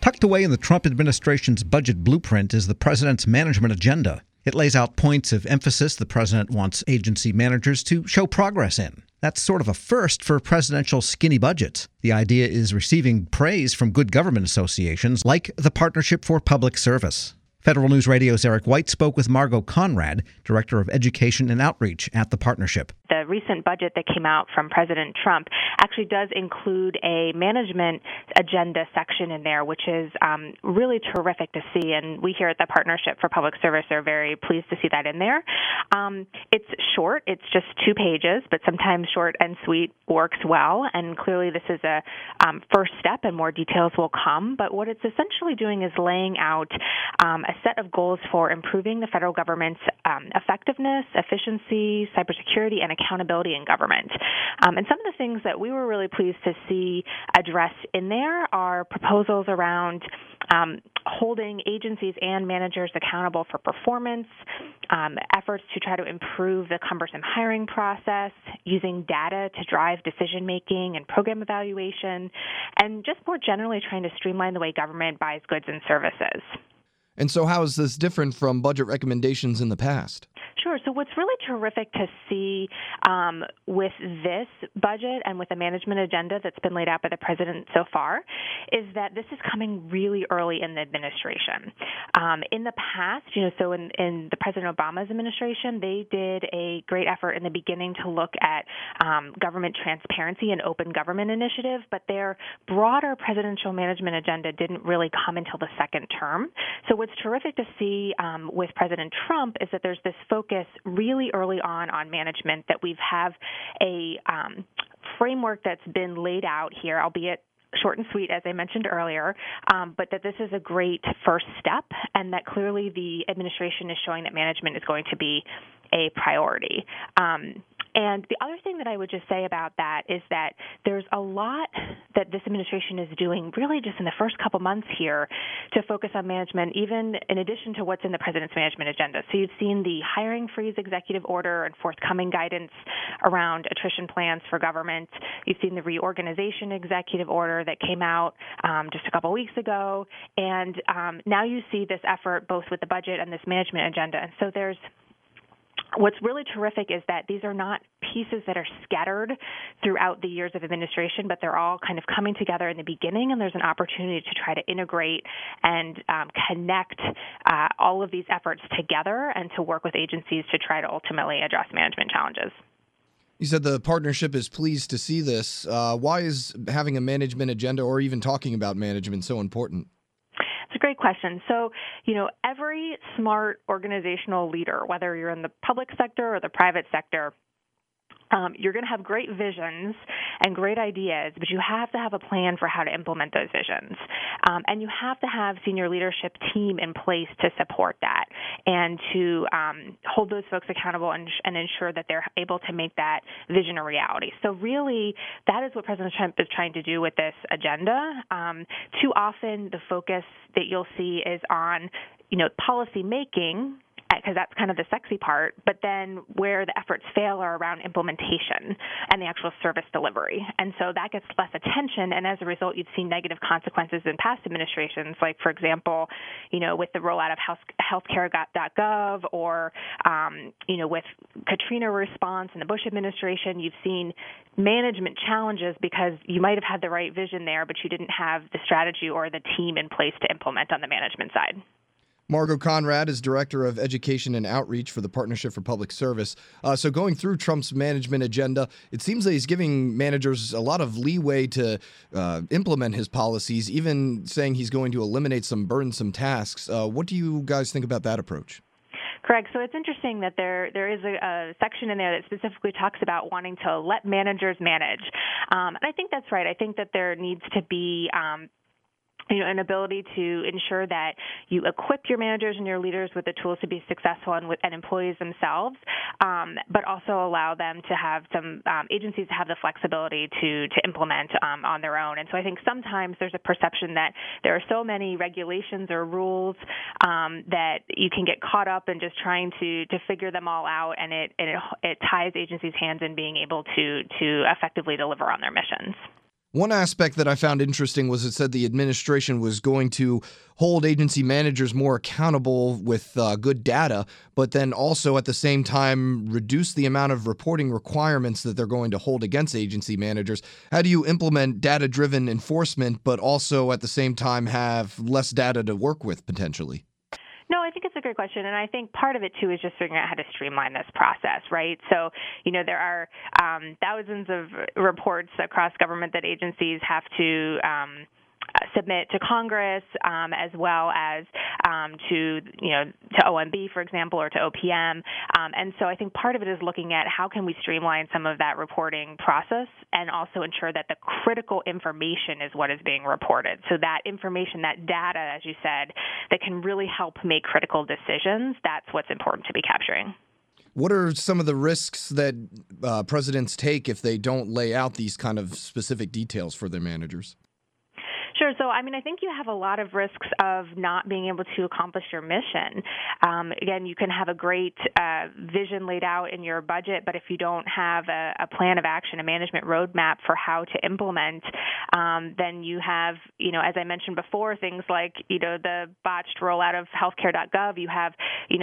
Tucked away in the Trump administration's budget blueprint is the president's management agenda. It lays out points of emphasis the president wants agency managers to show progress in. That's sort of a first for presidential skinny budgets. The idea is receiving praise from good government associations like the Partnership for Public Service. Federal News Radio's Eric White spoke with Margot Conrad, Director of Education and Outreach at the Partnership. The recent budget that came out from President Trump actually does include a management agenda section in there, which is really terrific to see. And we here at the Partnership for Public Service are very pleased to see that in there. It's short. It's just 2 pages, but sometimes short and sweet works well. And clearly this is a first step, and more details will come. But what it's essentially doing is laying out a set of goals for improving the federal government's effectiveness, efficiency, cybersecurity, and accountability in government. And some of the things that we were really pleased to see addressed in there are proposals around holding agencies and managers accountable for performance, efforts to try to improve the cumbersome hiring process, using data to drive decision-making and program evaluation, and just more generally trying to streamline the way government buys goods and services. And so how is this different from budget recommendations in the past? Sure. So what's really terrific to see with this budget and with the management agenda that's been laid out by the president so far is that this is coming really early in the administration. In the past, so in the President Obama's administration, they did a great effort in the beginning to look at government transparency and open government initiative, but their broader presidential management agenda didn't really come until the second term. So what's terrific to see with President Trump is that there's this focus really early on management, that we have a framework that's been laid out here, albeit short and sweet, as I mentioned earlier, but that this is a great first step, and that clearly the administration is showing that management is going to be a priority. And the other thing that I would just say about that is that there's a lot that this administration is doing really just in the first couple months here to focus on management, even in addition to what's in the president's management agenda. So you've seen the hiring freeze executive order and forthcoming guidance around attrition plans for government. You've seen the reorganization executive order that came out just a couple weeks ago. And now you see this effort both with the budget and this management agenda. And so what's really terrific is that these are not pieces that are scattered throughout the years of administration, but they're all kind of coming together in the beginning, and there's an opportunity to try to integrate and connect all of these efforts together and to work with agencies to try to ultimately address management challenges. You said the partnership is pleased to see this. Why is having a management agenda or even talking about management so important? It's a great question. So, every smart organizational leader, whether you're in the public sector or the private sector, you're going to have great visions and great ideas, but you have to have a plan for how to implement those visions. And you have to have senior leadership team in place to support that and to hold those folks accountable and ensure that they're able to make that vision a reality. So really, that is what President Trump is trying to do with this agenda. Too often, the focus that you'll see is on, policy making, because that's kind of the sexy part, but then where the efforts fail are around implementation and the actual service delivery. And so that gets less attention, and as a result, you've seen negative consequences in past administrations, like, for example, with the rollout of healthcare.gov or, with Katrina response in the Bush administration, you've seen management challenges because you might have had the right vision there, but you didn't have the strategy or the team in place to implement on the management side. Margot Conrad is Director of Education and Outreach for the Partnership for Public Service. So going through Trump's management agenda, it seems that he's giving managers a lot of leeway to implement his policies, even saying he's going to eliminate some burdensome tasks. What do you guys think about that approach? Correct. So it's interesting that there is a section in there that specifically talks about wanting to let managers manage. And I think that's right. I think that there needs to be an ability to ensure that you equip your managers and your leaders with the tools to be successful and employees themselves, but also allow them to have some agencies to have the flexibility to implement on their own. And so I think sometimes there's a perception that there are so many regulations or rules that you can get caught up in just trying to figure them all out, and it ties agencies' hands in being able to effectively deliver on their missions. One aspect that I found interesting was it said the administration was going to hold agency managers more accountable with good data, but then also at the same time reduce the amount of reporting requirements that they're going to hold against agency managers. How do you implement data-driven enforcement, but also at the same time have less data to work with potentially? No, I think it's a great question, and I think part of it, too, is just figuring out how to streamline this process, right? So, there are thousands of reports across government that agencies have to submit to Congress, as well as to OMB, for example, or to OPM. And so I think part of it is looking at how can we streamline some of that reporting process and also ensure that the critical information is what is being reported. So that information, that data, as you said, that can really help make critical decisions, that's what's important to be capturing. What are some of the risks that presidents take if they don't lay out these kind of specific details for their managers? Sure. So, I think you have a lot of risks of not being able to accomplish your mission. Again, you can have a great vision laid out in your budget, but if you don't have a plan of action, a management roadmap for how to implement, then you have, as I mentioned before, things like, the botched rollout of healthcare.gov. You have,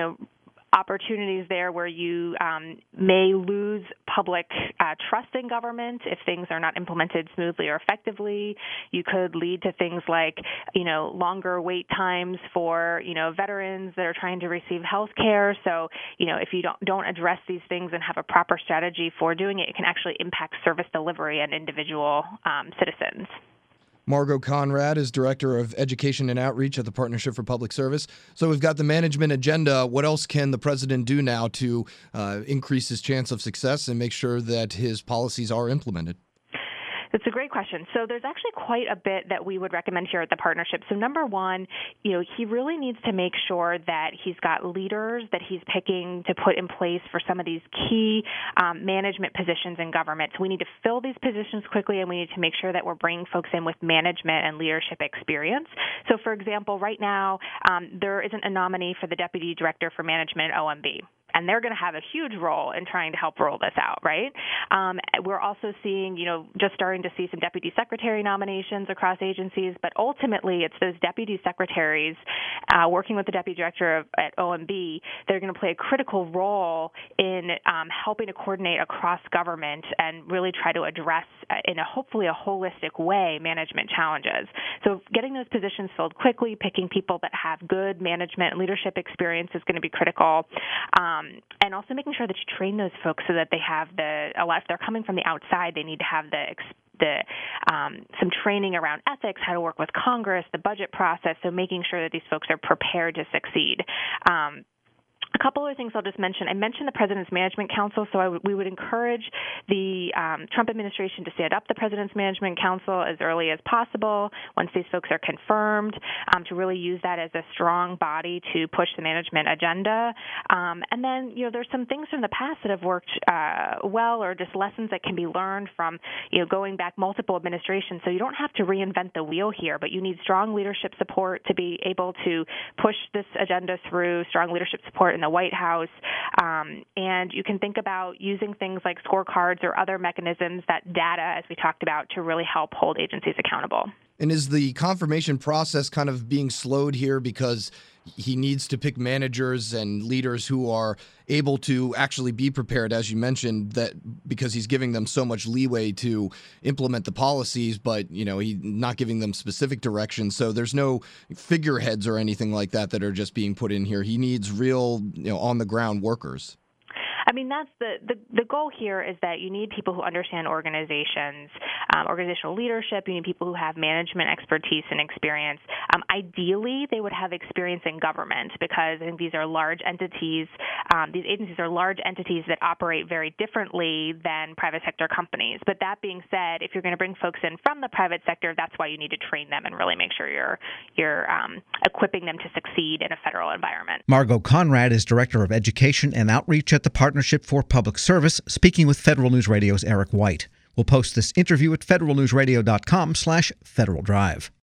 opportunities there where you may lose public trust in government if things are not implemented smoothly or effectively. You could lead to things like, longer wait times for, veterans that are trying to receive health care. So, if you don't address these things and have a proper strategy for doing it, it can actually impact service delivery and individual citizens. Margot Conrad is Director of Education and Outreach at the Partnership for Public Service. So we've got the management agenda. What else can the president do now to increase his chance of success and make sure that his policies are implemented? That's a great question. So there's actually quite a bit that we would recommend here at the partnership. So number one, he really needs to make sure that he's got leaders that he's picking to put in place for some of these key management positions in government. So we need to fill these positions quickly, and we need to make sure that we're bringing folks in with management and leadership experience. So, for example, right now, there isn't a nominee for the Deputy Director for Management at OMB. And they're going to have a huge role in trying to help roll this out, right? We're also seeing, just starting to see some deputy secretary nominations across agencies, but ultimately it's those deputy secretaries working with the deputy director at OMB. They're going to play a critical role in helping to coordinate across government and really try to address, in hopefully a holistic way, management challenges. So getting those positions filled quickly, picking people that have good management and leadership experience is going to be critical. And also making sure that you train those folks so that they have if they're coming from the outside, they need to have some training around ethics, how to work with Congress, the budget process, so making sure that these folks are prepared to succeed. A couple other things I'll just mention. I mentioned the President's Management Council, so we would encourage the Trump administration to stand up the President's Management Council as early as possible once these folks are confirmed, to really use that as a strong body to push the management agenda. And then, there's some things from the past that have worked well, or just lessons that can be learned from, going back multiple administrations. So you don't have to reinvent the wheel here, but you need strong leadership support to be able to push this agenda through, strong leadership support in the White House, and you can think about using things like scorecards or other mechanisms, that data, as we talked about, to really help hold agencies accountable. And is the confirmation process kind of being slowed here because he needs to pick managers and leaders who are able to actually be prepared, as you mentioned, that because he's giving them so much leeway to implement the policies, but, he's not giving them specific directions. So there's no figureheads or anything like that are just being put in here. He needs real, on the ground workers. That's the goal here, is that you need people who understand organizations, organizational leadership. You need people who have management expertise and experience. Ideally, they would have experience in government, because I think these are large entities. These agencies are large entities that operate very differently than private sector companies. But that being said, if you're going to bring folks in from the private sector, that's why you need to train them and really make sure you're equipping them to succeed in a federal environment. Margot Conrad is Director of Education and Outreach at the Partnership for Public Service, speaking with Federal News Radio's Eric White. We'll post this interview at federalnewsradio.com/Federal Drive.